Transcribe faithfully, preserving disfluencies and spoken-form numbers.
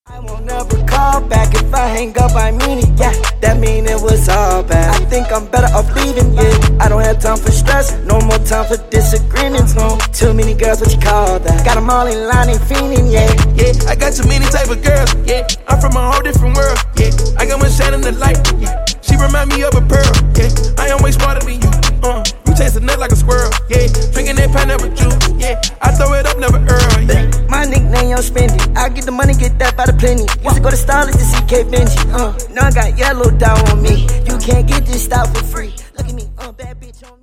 I won't never call back. If I hang up, I mean it, yeah. That mean it was all bad. I think I'm better off leaving, yeah. I don't have time for stress, no more time for disagreements, no. Too many girls, what you call that? Got them all in line, they fiending, yeah. Yeah, I got too many type of girls, yeah. I'm from a whole different world, yeah. I got one shining the light, yeah. She remind me of a pearl, yeah. I am way smarter than you, uh. You taste a nut like a squirrel, yeah. Drinking that pineapple juice, yeah. I throw it up, never earl, yeah. My nickname, Young Spendy. I get the money, get that by the plenty. Used to go to Starlets to see Kate Benji, uh. Now I got yellow dot on me. You can't get this style for free. Look at me, uh, bad bitch on me.